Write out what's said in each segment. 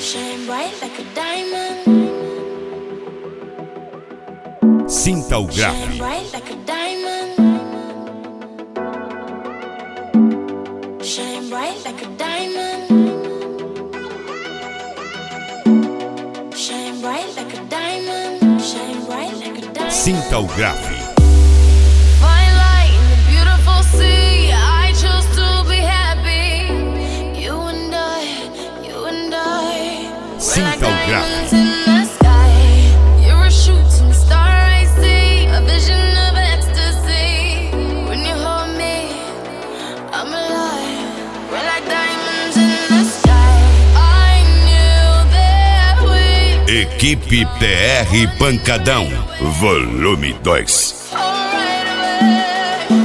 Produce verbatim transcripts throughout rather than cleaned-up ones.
Shine bright like a diamond. Sinta o Shine grave. bright like a diamond. Shine bright like a diamond. Shine bright like a diamond. Shine bright like a diamond. Sinta o grave. Fine light in the beautiful sea. I chose to be happy. You and I, you and I. Sinta o Diamonds grave. in the sky. You're a shooting star, I see. A vision of ecstasy. When you hold me, I'm alive. We're like diamonds in the sky. I knew that we Equipe P R Pancadão, volume dois. right away.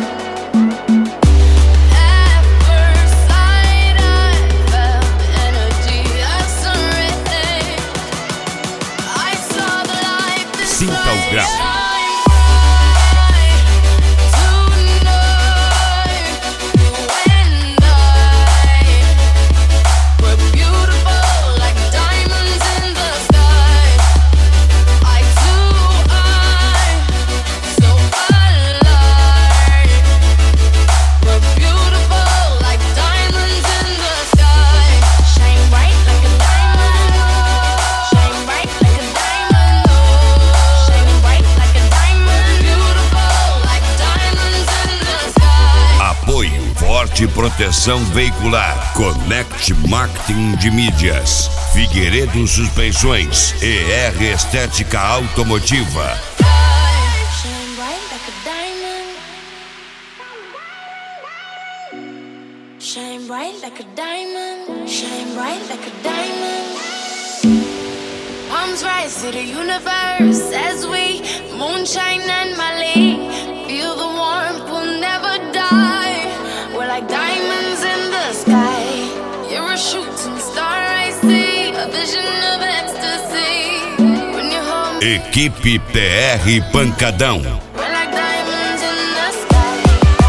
At first sight, I felt the energy of surrender. I saw the light that Sinta o grave. shine bright tonight. You and I were beautiful like diamonds in the sky. I too, I so alive. We're beautiful like diamonds in the sky. Shine bright like a diamond. Shine bright like a diamond. Oh, shine bright like a diamond. Beautiful like diamonds in the sky. Apoio Forte Proteção Veicular, Connect Marketing de Mídias, Figueiredo Suspensões, E R Estética Automotiva. Shine bright like a diamond. Shine bright like a diamond. Shine bright like a diamond. Palms rise to the universe as we moonshine and Mali. Feel the warmth, we'll never die. We're like diamonds in the sky. You're a shooting star, I see. A vision of ecstasy. When you hold me, Equipe P R Pancadão. we're like diamonds in the sky.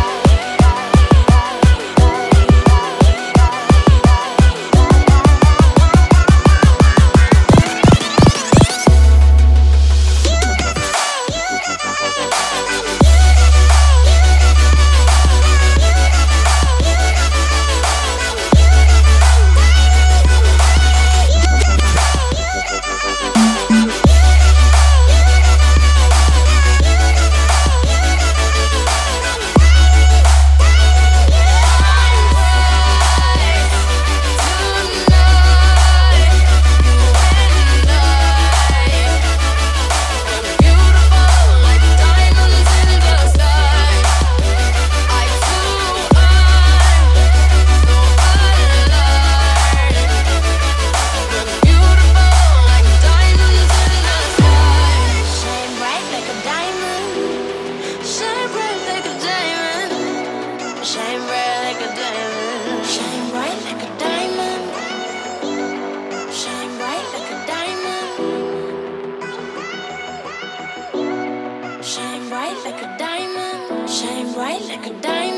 Shine bright like a diamond. Shine bright like a diamond. Shine bright like a diamond. Shine bright like a diamond. Shine bright like a diamond.